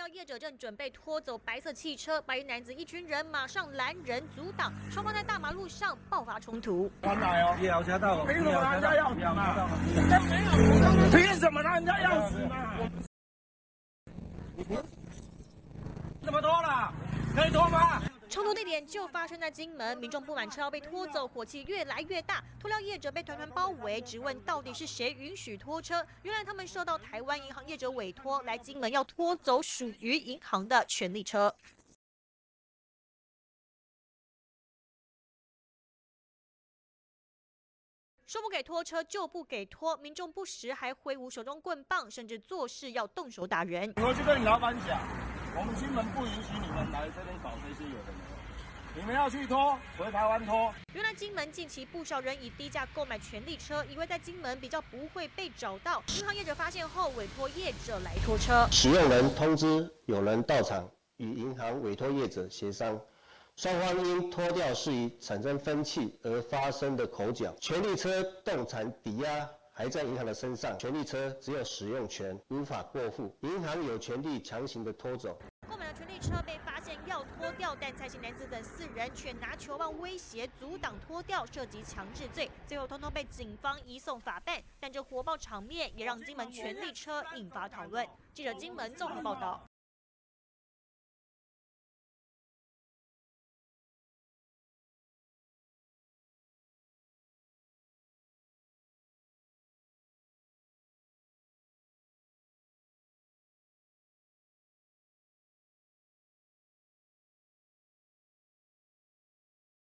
业者正准备拖走白色汽车，白衣男子一群人马上拦人阻挡，双方在大马路上爆发冲突。 还来哦，也要加到，凭什么拿人家钥匙嘛？凭什么拿人家钥匙嘛？怎么拖了？可以拖吗？ 冲突地点就发生在金门，民众不满车要被拖走，火气越来越大。拖料业者被团团包围，质问到底是谁允许拖车？原来他们受到台湾银行业者委托，来金门要拖走属于银行的权利车。说不给拖车就不给拖，民众不时还挥舞手中棍棒，甚至做事要动手打人。 你回去跟你老板讲，我们金门不允许你们来这边搞这些有的没有。你们要去拖，回台湾拖。 原来金门近期不少人以低价购买权利车，以为在金门比较不会被找到。银行业者发现后，委托业者来拖车。 使用人通知有人到场，与银行委托业者协商。双方因拖吊事宜产生分歧而发生的口角，权利车动产抵押还在银行的身上，权利车只有使用权，无法过户，银行有权利强行的拖走。 购买的权利车被发现要拖吊，但蔡姓男子等4人却拿球棒威胁阻挡拖吊，涉及强制罪，最后通通被警方移送法办。但这火爆场面也让金门权利车引发讨论。记者金门综合报道。